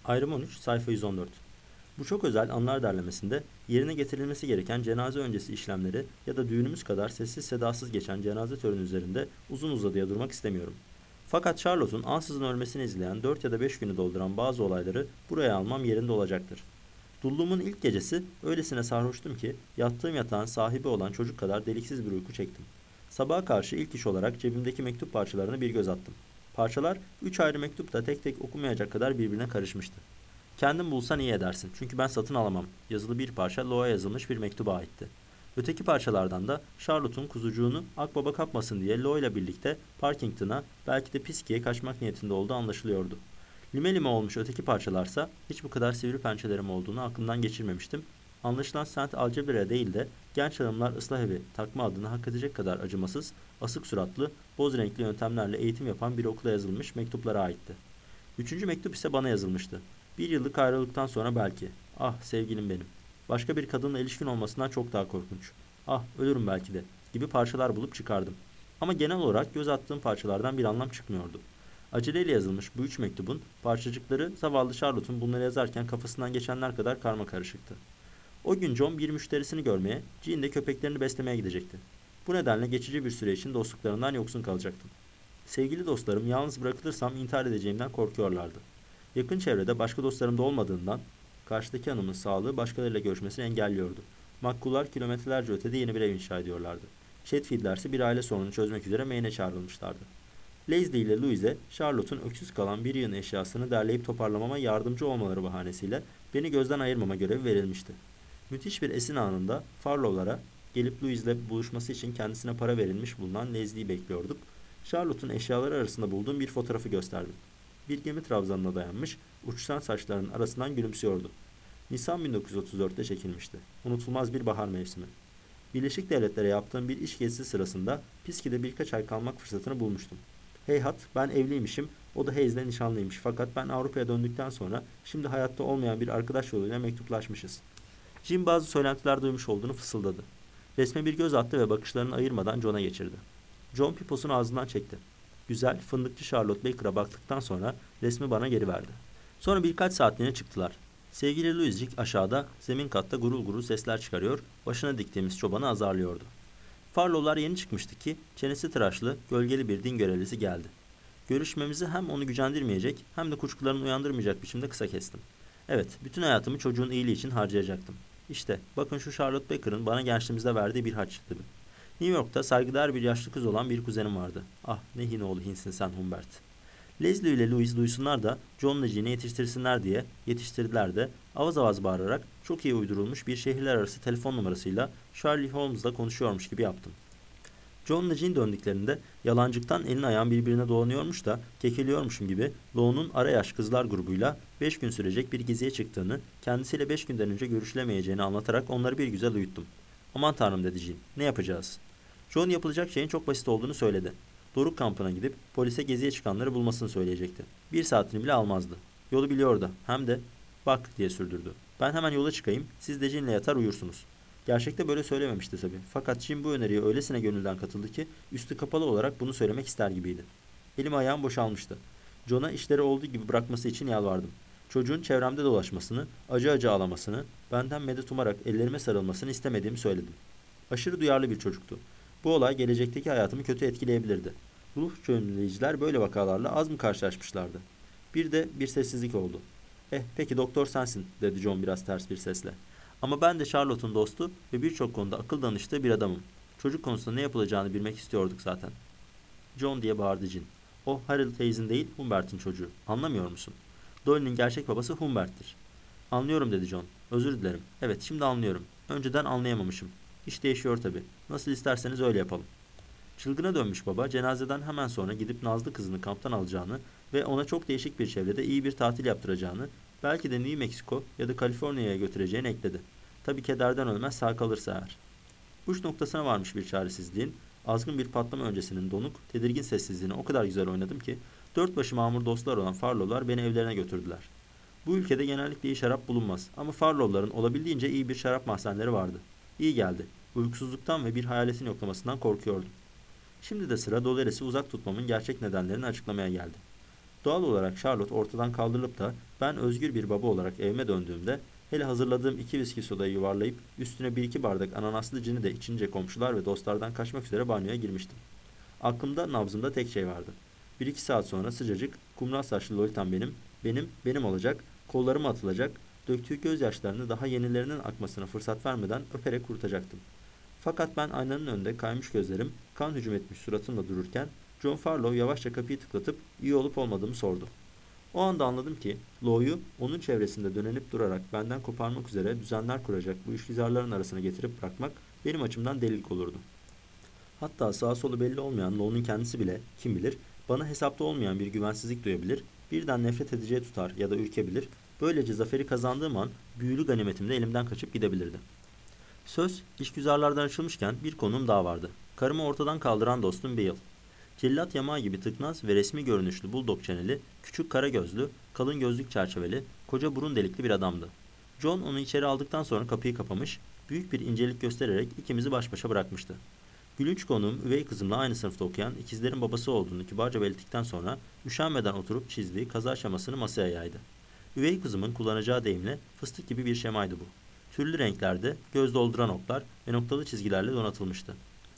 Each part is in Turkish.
Ayrım 13, sayfa 114. Bu çok özel anlar derlemesinde yerine getirilmesi gereken cenaze öncesi işlemleri ya da düğünümüz kadar sessiz sedasız geçen cenaze töreni üzerinde uzun uzadıya durmak istemiyorum. Fakat Charlotte'un ansızın ölmesini izleyen 4 ya da 5 günü dolduran bazı olayları buraya almam yerinde olacaktır. Dulluğumun ilk gecesi öylesine sarhoştum ki yattığım yatağın sahibi olan çocuk kadar deliksiz bir uyku çektim. Sabaha karşı ilk iş olarak cebimdeki mektup parçalarına bir göz attım. Parçalar 3 ayrı mektupta tek tek okunmayacak kadar birbirine karışmıştı. Kendin bulsan iyi edersin çünkü ben satın alamam. Yazılı bir parça Lo'a yazılmış bir mektuba aitti. Öteki parçalardan da Charlotte'un kuzucuğunu akbaba kapmasın diye Lo ile birlikte Parkington'a belki de Piski'ye kaçmak niyetinde olduğu anlaşılıyordu. Lime lime olmuş öteki parçalarsa hiç bu kadar sivri pençelerim olduğunu aklımdan geçirmemiştim. Anlaşılan Saint Algebra değil de genç hanımlar ıslah evi takma adını hak edecek kadar acımasız, asık suratlı, boz renkli yöntemlerle eğitim yapan bir okula yazılmış mektuplara aitti. Üçüncü mektup ise bana yazılmıştı. Bir yıllık ayrılıktan sonra belki. Ah sevgilim benim. Başka bir kadınla ilişkin olmasından çok daha korkunç. Ah ölürüm belki de gibi parçalar bulup çıkardım. Ama genel olarak göz attığım parçalardan bir anlam çıkmıyordu. Aceleyle yazılmış bu üç mektubun parçacıkları zavallı Charlotte'un bunları yazarken kafasından geçenler kadar karmakarışıktı. O gün John bir müşterisini görmeye, Jean de köpeklerini beslemeye gidecekti. Bu nedenle geçici bir süre için dostluklarından yoksun kalacaktım. Sevgili dostlarım yalnız bırakılırsam intihar edeceğimden korkuyorlardı. Yakın çevrede başka dostlarım da olmadığından karşıdaki hanımın sağlığı başkalarıyla görüşmesini engelliyordu. Makkullar kilometrelerce ötede yeni bir ev inşa ediyorlardı. Chatfield'ler ise bir aile sorununu çözmek üzere Maine'e çağrılmışlardı. Leslie ile Louise, Charlotte'un öksüz kalan bir yığın eşyasını derleyip toparlamama yardımcı olmaları bahanesiyle beni gözden ayırmama görevi verilmişti. Müthiş bir esin anında Farlow'lara gelip Louise'le buluşması için kendisine para verilmiş bulunan Leslie'yi bekliyorduk. Charlotte'un eşyaları arasında bulduğum bir fotoğrafı gösterdim. Bir gemi trabzanına dayanmış, uçuşan saçlarının arasından gülümsüyordu. Nisan 1934'te çekilmişti. Unutulmaz bir bahar mevsimi. Birleşik Devletlere yaptığım bir iş gezisi sırasında Piski'de birkaç ay kalmak fırsatını bulmuştum. Heyhat, ben evliymişim, o da Hayes'le nişanlıymış. Fakat ben Avrupa'ya döndükten sonra şimdi hayatta olmayan bir arkadaş yoluyla mektuplaşmışız. Jim bazı söylentiler duymuş olduğunu fısıldadı. Resme bir göz attı ve bakışlarını ayırmadan John'a geçirdi. John piposunu ağzından çekti. Güzel, fındıkçı Charlotte Baker'a baktıktan sonra resmi bana geri verdi. Sonra birkaç saatliğine çıktılar. Sevgili Louis'cik aşağıda, zemin katta gurul gurul sesler çıkarıyor, başına diktiğimiz çobanı azarlıyordu. Farlow'lar yeni çıkmıştı ki, çenesi tıraşlı, gölgeli bir din görevlisi geldi. Görüşmemizi hem onu gücendirmeyecek hem de kuşkularını uyandırmayacak biçimde kısa kestim. Evet, bütün hayatımı çocuğun iyiliği için harcayacaktım. İşte, bakın şu Charlotte Baker'ın bana gençliğimizde verdiği bir harç dedim. New York'ta saygıdeğer bir yaşlı kız olan bir kuzenim vardı. Ah ne hinoğlu hinsin sen Humbert. Leslie ile Louise duysunlar da John'la Jean'i yetiştirsinler diye yetiştirdiler de avaz avaz bağırarak çok iyi uydurulmuş bir şehirler arası telefon numarasıyla Sherlock Holmes'la konuşuyormuş gibi yaptım. John'la Jean döndüklerinde yalancıktan elin ayağın birbirine dolanıyormuş da kekeliyormuşum gibi Lo'nun ara yaş kızlar grubuyla 5 gün sürecek bir geziye çıktığını, kendisiyle 5 günden önce görüşülemeyeceğini anlatarak onları bir güzel uyuttum. Aman tanrım dedi Jean, ne yapacağız? John yapılacak şeyin çok basit olduğunu söyledi. Doruk kampına gidip polise geziye çıkanları bulmasını söyleyecekti. Bir saatini bile almazdı. Yolu biliyordu. Hem de bak diye sürdürdü. Ben hemen yola çıkayım, siz de Jean'le yatar uyursunuz. Gerçekte böyle söylememişti tabii. Fakat Jean bu öneriye öylesine gönülden katıldı ki üstü kapalı olarak bunu söylemek ister gibiydi. Elim ayağım boşalmıştı. John'a işleri olduğu gibi bırakması için yalvardım. Çocuğun çevremde dolaşmasını, acı acı ağlamasını, benden medet umarak ellerime sarılmasını istemediğimi söyledim. Aşırı duyarlı bir çocuktu. Bu olay gelecekteki hayatımı kötü etkileyebilirdi. Ruh yönleyiciler böyle vakalarla az mı karşılaşmışlardı? Bir de bir sessizlik oldu. Peki doktor sensin dedi John biraz ters bir sesle. Ama ben de Charlotte'un dostu ve birçok konuda akıl danıştığı bir adamım. Çocuk konusunda ne yapılacağını bilmek istiyorduk zaten. John diye bağırdı Jean. O Harold Hayes'in değil Humbert'in çocuğu. Anlamıyor musun? Dolly'nin gerçek babası Humbert'tir. Anlıyorum dedi John. Özür dilerim. Evet şimdi anlıyorum. Önceden anlayamamışım. İş değişiyor tabii. Nasıl isterseniz öyle yapalım. Çılgına dönmüş baba cenazeden hemen sonra gidip Nazlı kızını kamptan alacağını ve ona çok değişik bir çevrede iyi bir tatil yaptıracağını, belki de New Mexico ya da Kaliforniya'ya götüreceğini ekledi. Tabii kederden ölmez sağ kalırsa eğer. Uç noktasına varmış bir çaresizliğin, azgın bir patlama öncesinin donuk, tedirgin sessizliğini o kadar güzel oynadım ki, dört başı mamur dostlar olan Farlow'lar beni evlerine götürdüler. Bu ülkede genellikle iyi şarap bulunmaz ama Farlow'ların olabildiğince iyi bir şarap mahzenleri vardı. İyi geldi. Uykusuzluktan ve bir hayaletin yoklamasından korkuyordum. Şimdi de sıra Dolores'i uzak tutmamın gerçek nedenlerini açıklamaya geldi. Doğal olarak Charlotte ortadan kaldırılıp da ben özgür bir baba olarak evime döndüğümde hele hazırladığım 2 viski sodayı yuvarlayıp üstüne 1-2 bardak ananaslı cini de içince komşular ve dostlardan kaçmak üzere banyoya girmiştim. Aklımda nabzımda tek şey vardı. 1-2 saat sonra sıcacık, kumral saçlı Lolitam benim olacak, kollarıma atılacak, döktüğü gözyaşlarını daha yenilerinin akmasına fırsat vermeden öperek kurutacaktım. Fakat ben aynanın önünde kaymış gözlerim, kan hücum etmiş suratımla dururken John Farlow yavaşça kapıyı tıklatıp iyi olup olmadığımı sordu. O anda anladım ki Low'yu onun çevresinde dönenip durarak benden koparmak üzere düzenler kuracak bu işgüzarların arasına getirip bırakmak benim açımdan delilik olurdu. Hatta sağa solu belli olmayan Low'nun kendisi bile kim bilir bana hesapta olmayan bir güvensizlik duyabilir, birden nefret edeceği tutar ya da ürkebilir, böylece zaferi kazandığım an büyülü ganimetim de elimden kaçıp gidebilirdi. Söz işgüzarlardan açılmışken bir konum daha vardı. Karımı ortadan kaldıran dostum Bill. Cellat yamağı gibi tıknaz ve resmi görünüşlü buldog çeneli, küçük kara gözlü, kalın gözlük çerçeveli, koca burun delikli bir adamdı. John onu içeri aldıktan sonra kapıyı kapamış, büyük bir incelik göstererek ikimizi baş başa bırakmıştı. Gülünç konuğum üvey kızımla aynı sınıfta okuyan ikizlerin babası olduğunu kibarca belirttikten sonra üşenmeden oturup çizdiği kaza şemasını masaya yaydı. Üvey kızımın kullanacağı deyimle fıstık gibi bir şemaydı bu. Türlü renklerde göz dolduran oklar ve noktalı çizgilerle donatılmıştı.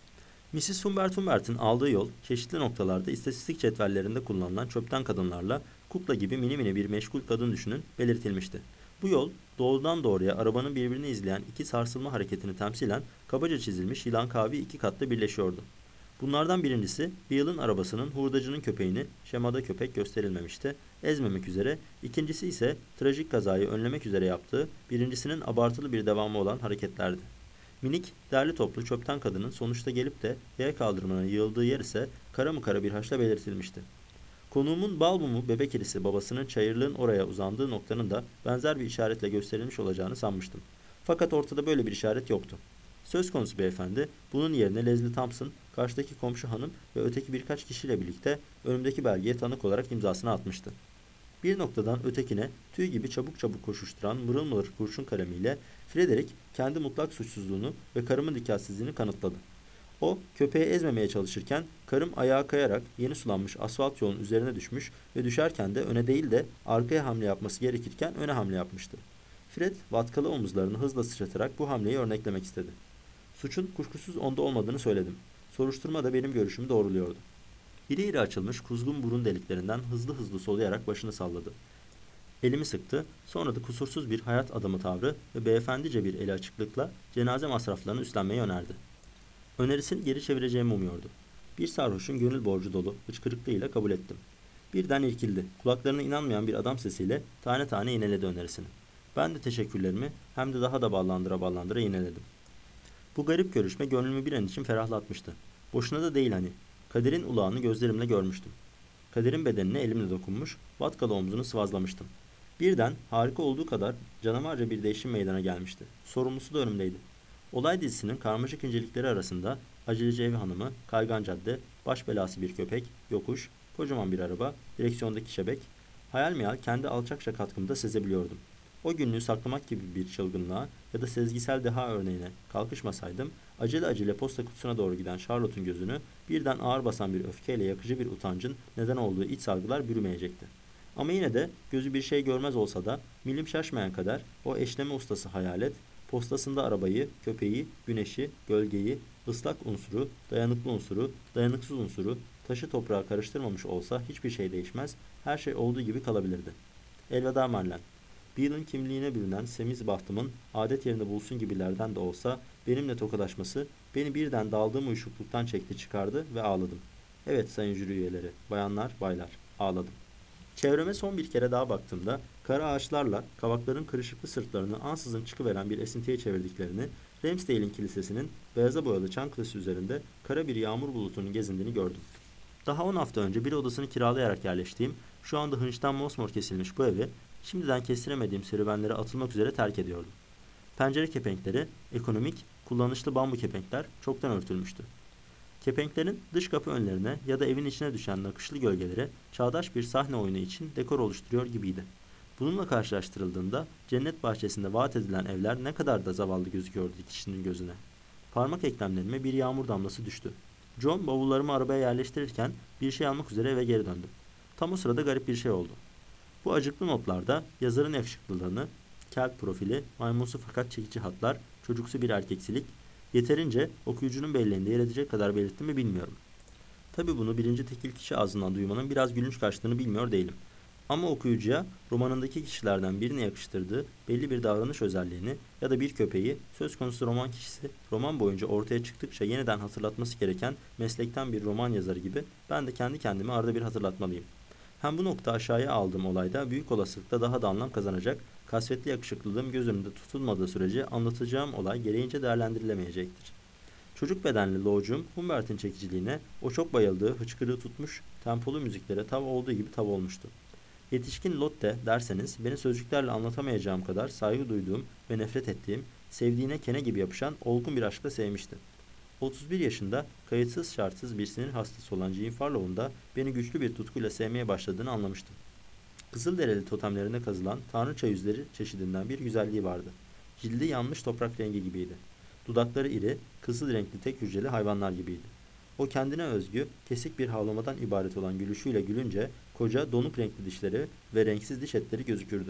Mrs. Humbert'in aldığı yol, çeşitli noktalarda istatistik cetvellerinde kullanılan çöpten kadınlarla kukla gibi mini mini bir meşgul kadın düşünün belirtilmişti. Bu yol, doğrudan doğruya arabanın birbirini izleyen iki sarsılma hareketini temsilen kabaca çizilmiş yılan kavi 2 katla birleşiyordu. Bunlardan birincisi, Bill'in arabasının hurdacının köpeğini, şemada köpek gösterilmemişti, ezmemek üzere, ikincisi ise trajik kazayı önlemek üzere yaptığı, birincisinin abartılı bir devamı olan hareketlerdi. Minik, derli toplu çöpten kadının sonuçta gelip de yaya kaldırımına yığıldığı yer ise kara mı kara bir haşla belirtilmişti. Konuğumun balmumu bebek irisi babasının çayırlığın oraya uzandığı noktanın da benzer bir işaretle gösterilmiş olacağını sanmıştım. Fakat ortada böyle bir işaret yoktu. Söz konusu beyefendi, bunun yerine Leslie Thompson, karşıdaki komşu hanım ve öteki birkaç kişiyle birlikte önümdeki belgeye tanık olarak imzasını atmıştı. Bir noktadan ötekine tüy gibi çabuk çabuk koşuşturan mırıl mırıl kurşun kalemiyle Frederick kendi mutlak suçsuzluğunu ve karımın dikkatsizliğini kanıtladı. O, köpeği ezmemeye çalışırken karım ayağa kayarak yeni sulanmış asfalt yolun üzerine düşmüş ve düşerken de öne değil de arkaya hamle yapması gerekirken öne hamle yapmıştı. Fred, vatkalı omuzlarını hızla sıçratarak bu hamleyi örneklemek istedi. Suçun kuşkusuz onda olmadığını söyledim. Soruşturma da benim görüşümü doğruluyordu. İri iri açılmış kuzgun burun deliklerinden hızlı hızlı soluyarak başını salladı. Elimi sıktı, sonra da kusursuz bir hayat adamı tavrı ve beyefendice bir eli açıklıkla cenaze masraflarını üstlenmeyi önerdi. Önerisini geri çevireceğimi umuyordu. Bir sarhoşun gönül borcu dolu hıçkırıklığıyla kabul ettim. Birden irkildi. Kulaklarına inanmayan bir adam sesiyle tane tane yineledi önerisini. Ben de teşekkürlerimi hem de daha da ballandıra ballandıra yineledim. Bu garip görüşme gönlümü bir an için ferahlatmıştı. Boşuna da değil hani. Kader'in ulağını gözlerimle görmüştüm. Kader'in bedenine elimle dokunmuş, vatkalı omzunu sıvazlamıştım. Birden harika olduğu kadar canavarca bir değişim meydana gelmişti. Sorumlusu da önümdeydi. Olay dizisinin karmaşık incelikleri arasında aceleci ev hanımı, kaygan cadde, baş belası bir köpek, yokuş, kocaman bir araba, direksiyondaki şebek, hayal meyal kendi alçakça katkımda sezebiliyordum. O günlüğü saklamak gibi bir çılgınlığa ya da sezgisel deha örneğine kalkışmasaydım, acele acele posta kutusuna doğru giden Charlotte'un gözünü birden ağır basan bir öfkeyle yakıcı bir utancın neden olduğu iç sargılar bürümeyecekti. Ama yine de gözü bir şey görmez olsa da milim şaşmayan kadar o eşleme ustası hayalet, postasında arabayı, köpeği, güneşi, gölgeyi, ıslak unsuru, dayanıklı unsuru, dayanıksız unsuru, taşı toprağa karıştırmamış olsa hiçbir şey değişmez, her şey olduğu gibi kalabilirdi. Elveda Marlen. Bill'in kimliğine bürünen semiz bahtımın adet yerini bulsun gibilerden de olsa benimle tokalaşması beni birden daldığım uyuşukluktan çekti çıkardı ve ağladım. Evet sayın jüri üyeleri, bayanlar, baylar, ağladım. Çevreme son bir kere daha baktığımda kara ağaçlarla kavakların kırışıklı sırtlarını ansızın çıkıveren bir esintiye çevirdiklerini, Ramsdale'in kilisesinin beyaza boyalı çan kılısı üzerinde kara bir yağmur bulutunun gezindiğini gördüm. Daha 10 hafta önce bir odasını kiralayarak yerleştiğim, şu anda hınçtan mosmor kesilmiş bu evi, şimdiden kestiremediğim serüvenlere atılmak üzere terk ediyordum. Pencere kepenkleri, ekonomik, kullanışlı bambu kepenkler çoktan örtülmüştü. Kepenklerin dış kapı önlerine ya da evin içine düşen nakışlı gölgeleri çağdaş bir sahne oyunu için dekor oluşturuyor gibiydi. Bununla karşılaştırıldığında cennet bahçesinde vaat edilen evler ne kadar da zavallı gözüküyordu kişinin gözüne. Parmak eklemlerime bir yağmur damlası düştü. John bavullarımı arabaya yerleştirirken bir şey almak üzere eve geri döndüm. Tam o sırada garip bir şey oldu. Bu acıklı notlarda yazarın yakışıklılığını, kelp profili, maymunsu fakat çekici hatlar, çocuksu bir erkeksilik, yeterince okuyucunun belleğinde yer edecek kadar belirtti mi bilmiyorum. Tabii bunu birinci tekil kişi ağzından duymanın biraz gülünç kaçtığını bilmiyor değilim. Ama okuyucuya romanındaki kişilerden birine yakıştırdığı belli bir davranış özelliğini ya da bir köpeği söz konusu roman kişisi roman boyunca ortaya çıktıkça yeniden hatırlatması gereken meslekten bir roman yazarı gibi ben de kendi kendime arada bir hatırlatmalıyım. Hem bu nokta aşağıya aldığım olayda büyük olasılıkla daha da anlam kazanacak, kasvetli yakışıklılığım göz önünde tutulmadığı sürece anlatacağım olay gereğince değerlendirilemeyecektir. Çocuk bedenli Low'cum Humbert'in çekiciliğine, o çok bayıldığı hıçkırığı tutmuş, tempolu müziklere tav olduğu gibi tav olmuştu. Yetişkin Lotte derseniz beni sözcüklerle anlatamayacağım kadar saygı duyduğum ve nefret ettiğim, sevdiğine kene gibi yapışan olgun bir aşkla sevmişti. 31 yaşında kayıtsız şartsız bir sinir hastası olan Jean Farlow'un da beni güçlü bir tutkuyla sevmeye başladığını anlamıştım. Kızılderili totemlerine kazılan tanrıça yüzleri çeşidinden bir güzelliği vardı. Cildi yanmış toprak rengi gibiydi. Dudakları iri, kızıl renkli tek hücreli hayvanlar gibiydi. O kendine özgü, kesik bir havlamadan ibaret olan gülüşüyle gülünce koca donuk renkli dişleri ve renksiz diş etleri gözükürdü.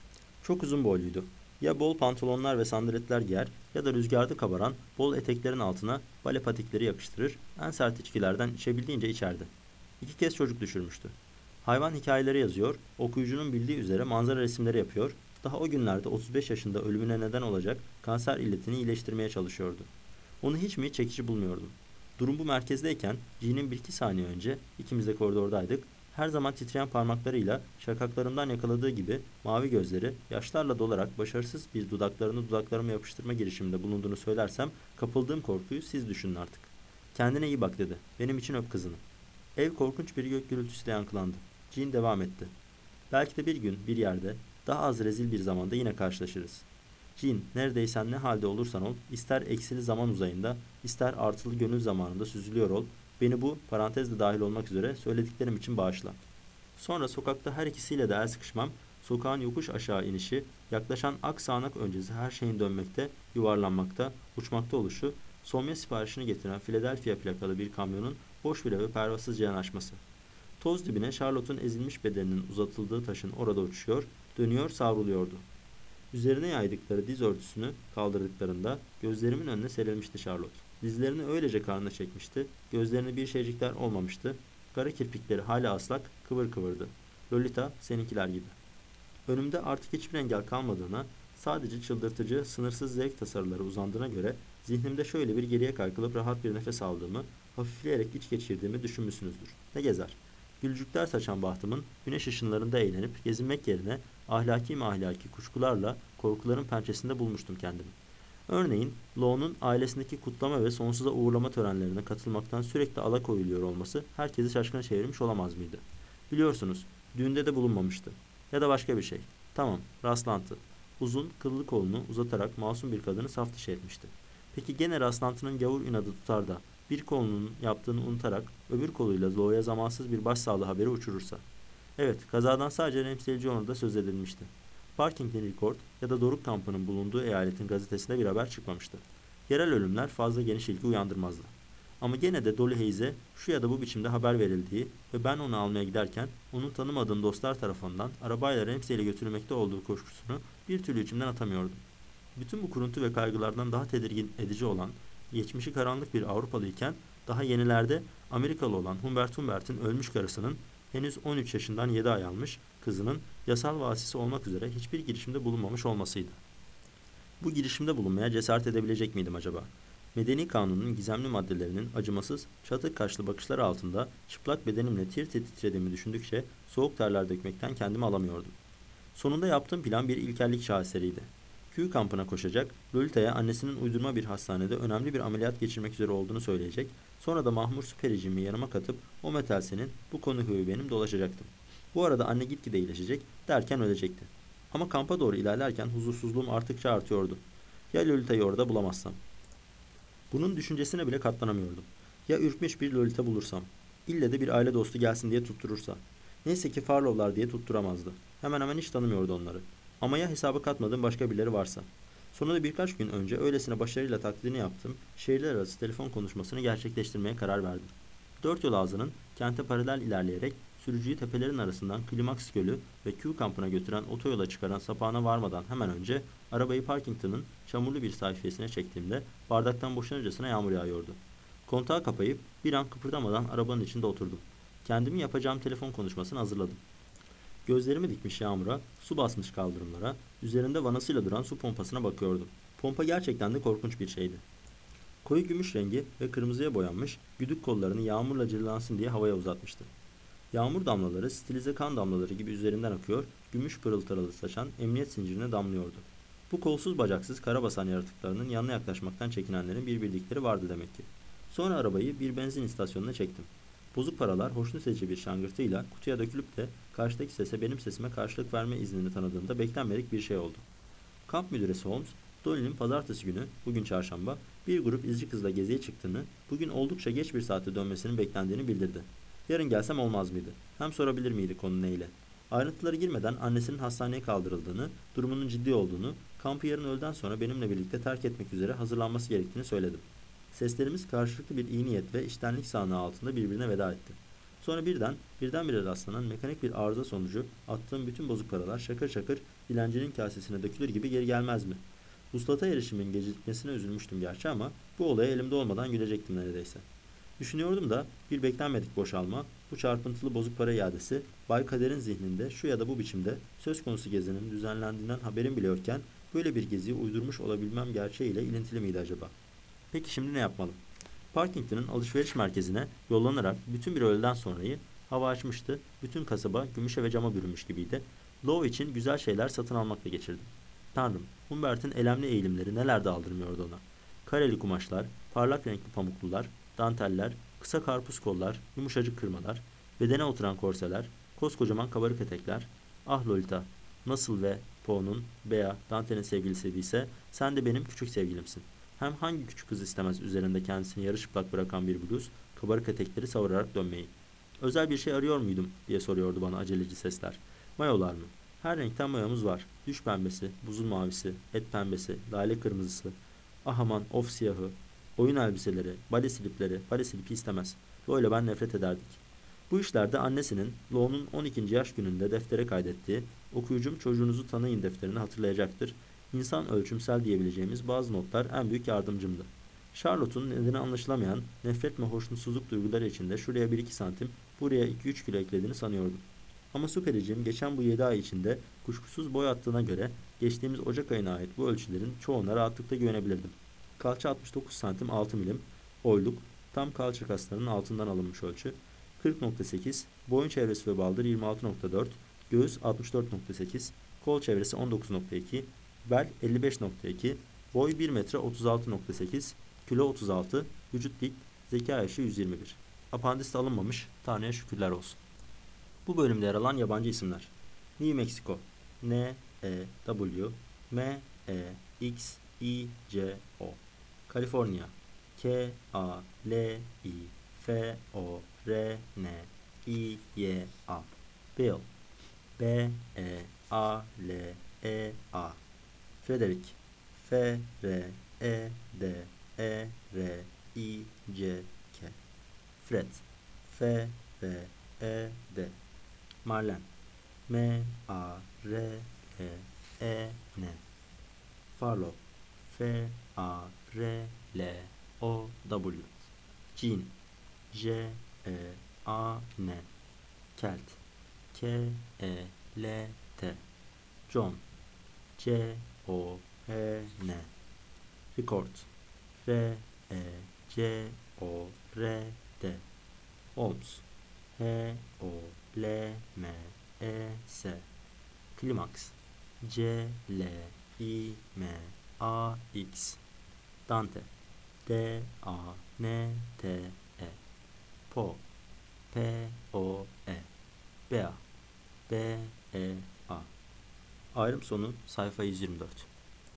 Çok uzun boyluydu. Ya bol pantolonlar ve sandaletler giyer ya da rüzgarda kabaran bol eteklerin altına bale patikleri yakıştırır, en sert içkilerden içebildiğince içerdi. 2 kez çocuk düşürmüştü. Hayvan hikayeleri yazıyor, okuyucunun bildiği üzere manzara resimleri yapıyor, daha o günlerde 35 yaşında ölümüne neden olacak kanser illetini iyileştirmeye çalışıyordu. Onu hiç mi çekici bulmuyordum. Durum bu merkezdeyken Jean'in 1-2 saniye önce ikimiz de koridordaydık. Her zaman titreyen parmaklarıyla şakaklarımdan yakaladığı gibi mavi gözleri yaşlarla dolarak başarısız bir dudaklarını dudaklarıma yapıştırma girişiminde bulunduğunu söylersem kapıldığım korkuyu siz düşünün artık. Kendine iyi bak dedi. Benim için öp kızını. Ev korkunç bir gök gürültüsüyle yankılandı. Jean devam etti. Belki de bir gün bir yerde daha az rezil bir zamanda yine karşılaşırız. Jean, neredeysen ne halde olursan ol, ister eksili zaman uzayında, ister artılı gönül zamanında süzülüyor ol, beni bu, parantezde dahil olmak üzere, söylediklerim için bağışla. Sonra sokakta her ikisiyle de el sıkışmam, sokağın yokuş aşağı inişi, yaklaşan ak sağanak öncesi her şeyin dönmekte, yuvarlanmakta, uçmakta oluşu, somya siparişini getiren Philadelphia plakalı bir kamyonun boş bir eve pervasızca yanaşması. Toz dibine Charlotte'un ezilmiş bedeninin uzatıldığı taşın orada uçuşuyor, dönüyor, savruluyordu. Üzerine yaydıkları diz örtüsünü kaldırdıklarında gözlerimin önüne serilmişti Charlotte. Dizlerini öylece karnına çekmişti, gözlerine bir şeycikler olmamıştı, kara kirpikleri hala aslak, kıvır kıvırdı. Lolita seninkiler gibi. Önümde artık hiçbir engel kalmadığına, sadece çıldırtıcı, sınırsız zevk tasarıları uzandığına göre zihnimde şöyle bir geriye kaykılıp rahat bir nefes aldığımı, hafifleyerek iç geçirdiğimi düşünmüşsünüzdür. Ne gezer? Gülcükler saçan bahtımın güneş ışınlarında eğlenip gezinmek yerine ahlaki mahlaki kuşkularla korkuların pençesinde bulmuştum kendimi. Örneğin Low'nun ailesindeki kutlama ve sonsuza uğurlama törenlerine katılmaktan sürekli alakoyuluyor olması herkesi şaşkına çevirmiş olamaz mıydı? Biliyorsunuz, düğünde de bulunmamıştı. Ya da başka bir şey. Tamam, rastlantı. Uzun, kıllı kolunu uzatarak masum bir kadını saf dışı etmişti. Peki gene rastlantının gavur inadı tutar da bir kolunun yaptığını unutarak öbür koluyla Low'ya zamansız bir başsağlığı haberi uçurursa? Evet, kazadan sadece Ramsey Jones'da söz edilmişti. Parkington Record ya da Doruk kampının bulunduğu eyaletin gazetesinde bir haber çıkmamıştı. Yerel ölümler fazla geniş ilgi uyandırmazdı. Ama gene de Dolly Hayes'e şu ya da bu biçimde haber verildiği ve ben onu almaya giderken onun tanımadığım dostlar tarafından arabayla Ramsey'le götürülmekte olduğu kuşkusunu bir türlü içimden atamıyordum. Bütün bu kuruntu ve kaygılardan daha tedirgin edici olan, geçmişi karanlık bir Avrupalı iken daha yenilerde Amerikalı olan Humbert'in ölmüş karısının henüz 13 yaşından 7 ay almış kızının yasal vasisi olmak üzere hiçbir girişimde bulunmamış olmasıydı. Bu girişimde bulunmaya cesaret edebilecek miydim acaba? Medeni kanunun gizemli maddelerinin acımasız, çatık kaşlı bakışları altında çıplak bedenimle tir tir titrediğimi düşündükçe soğuk terler dökmekten kendimi alamıyordum. Sonunda yaptığım plan bir ilkellik şaheseriydi. Q kampına koşacak, Lolita'ya annesinin uydurma bir hastanede önemli bir ameliyat geçirmek üzere olduğunu söyleyecek, sonra da mahmur süpericimi yanıma katıp o metelsenin bu konu hüvü benim dolaşacaktım. Bu arada anne gitgide iyileşecek, derken ölecekti. Ama kampa doğru ilerlerken huzursuzluğum arttıkça artıyordu. Ya Lolita'yı orada bulamazsam? Bunun düşüncesine bile katlanamıyordum. Ya ürkmüş bir Lolita bulursam? İlle de bir aile dostu gelsin diye tutturursa? Neyse ki Farlow'lar diye tutturamazdı. Hemen hemen hiç tanımıyordu onları. Ama ya hesaba katmadığım başka birileri varsa? Sonunda birkaç gün önce öylesine başarıyla taklidini yaptım, şehirler arası telefon konuşmasını gerçekleştirmeye karar verdim. Dört yol ağzının kente paralel ilerleyerek sürücüyü tepelerin arasından Klimaks Gölü ve Q kampına götüren otoyola çıkaran sapağına varmadan hemen önce arabayı Parkington'ın çamurlu bir sayfiyesine çektiğimde bardaktan boşanırcasına yağmur yağıyordu. Kontağı kapayıp bir an kıpırdamadan arabanın içinde oturdum. Kendimi yapacağım telefon konuşmasını hazırladım. Gözlerimi dikmiş yağmura, su basmış kaldırımlara, üzerinde vanasıyla duran su pompasına bakıyordum. Pompa gerçekten de korkunç bir şeydi. Koyu gümüş rengi ve kırmızıya boyanmış, güdük kollarını yağmurla cırlansın diye havaya uzatmıştı. Yağmur damlaları stilize kan damlaları gibi üzerinden akıyor, gümüş pırıltılı saçan emniyet zincirine damlıyordu. Bu kolsuz bacaksız karabasan yaratıklarının yanına yaklaşmaktan çekinenlerin bir bildikleri vardı demek ki. Sonra arabayı bir benzin istasyonuna çektim. Bozuk paralar hoşnut edici bir şangırtıyla kutuya dökülüp de karşıdaki sese benim sesime karşılık verme iznini tanıdığımda beklenmedik bir şey oldu. Kamp müdüresi Holmes, Dolly'nin pazartesi günü, bugün çarşamba, bir grup izci kızla geziye çıktığını, bugün oldukça geç bir saatte dönmesinin beklendiğini bildirdi. Yarın gelsem olmaz mıydı? Hem sorabilir miydi konu neyle? Ayrıntıları girmeden annesinin hastaneye kaldırıldığını, durumunun ciddi olduğunu, kampı yarın öğleden sonra benimle birlikte terk etmek üzere hazırlanması gerektiğini söyledim. Seslerimiz karşılıklı bir iyi niyet ve içtenlik sahne altında birbirine veda etti. Sonra birdenbire rastlanan mekanik bir arıza sonucu attığım bütün bozuk paralar şakır şakır dilencinin kasesine dökülür gibi geri gelmez mi? Vuslata erişimin gecikmesine üzülmüştüm gerçi ama bu olaya elimde olmadan gülecektim neredeyse. Düşünüyordum da bir beklenmedik boşalma, bu çarpıntılı bozuk para iadesi, Bay Kader'in zihninde şu ya da bu biçimde söz konusu gezinin düzenlendiğinden haberim bile yokken böyle bir geziyi uydurmuş olabilmem gerçeğiyle ilintili miydi acaba? Peki şimdi ne yapmalım? Parkington'ın alışveriş merkezine yollanarak bütün bir öğleden sonrayı hava açmıştı, bütün kasaba gümüşe ve cama bürünmüş gibiydi. Low için güzel şeyler satın almakla geçirdim. Tanrım, Humbert'in elemli eğilimleri neler de aldırmıyordu ona. Kareli kumaşlar, parlak renkli pamuklular, danteller, kısa karpuz kollar, yumuşacık kırmalar, bedene oturan korseler, koskocaman kabarık etekler. Ah Lolita, nasıl ve Poe'nun, Bea, Dante'nin sevgilisiyse sen de benim küçük sevgilimsin. Hem hangi küçük kız istemez üzerinde kendisini yarı çıplak bırakan bir bluz, kabarık etekleri savurarak dönmeyi. Özel bir şey arıyor muydum diye soruyordu bana aceleci sesler. Mayolar mı? Her renkten mayomuz var. Düş pembesi, buzul mavisi, et pembesi, lale kırmızısı. Ah aman of siyahı. Oyun elbiseleri, bale silipi istemez. Böyle ben nefret ederdik. Bu işlerde annesinin Lo'nun 12. yaş gününde deftere kaydettiği okuyucum çocuğunuzu tanıyın defterini hatırlayacaktır. İnsan ölçümsel diyebileceğimiz bazı notlar en büyük yardımcımdı. Charlotte'un nedeni anlaşılamayan nefret ve hoşnutsuzluk duyguları içinde şuraya 1-2 santim, buraya 2-3 kilo eklediğini sanıyordum. Ama süpericiğim geçen bu 7 ay içinde kuşkusuz boy attığına göre geçtiğimiz Ocak ayına ait bu ölçülerin çoğuna rahatlıkla güvenebilirdim. Kalça 69 santim 6 milim, oyluk, tam kalça kaslarının altından alınmış ölçü, 40.8, boyun çevresi ve baldır 26.4, göğüs 64.8, kol çevresi 19.2, bel 55.2, boy 1 metre 36.8, kilo 36, vücut dik, zeka yaşı 121. Apandis de alınmamış, Tanrı'ya şükürler olsun. Bu bölümde yer alan yabancı isimler: New Mexico, N-E-W, M-E-X-I-C-O, Kaliforniya, K-A-L-I-F-O-R-N-I-Y-A, Bill, B-E-A-L-E-A, Frederick, F-R-E-D-E-R-I-C-K, Fred, F-R-E-D, Marlen, M-A-R-L-E-N, Farlow, F-A-R-L-O-W, Jean, J-E-A-N, Kelt, K-E-L-T, John, C-O-H-N, Record, R-E-C-O-R-D, Holmes, H-O-L-M-E-S, Climax, C-L-I-M-A-X, Dante, D-A-N-T-E, Poe, P-O-E, Bea, B-E-A. Ayrım sonu sayfa 124.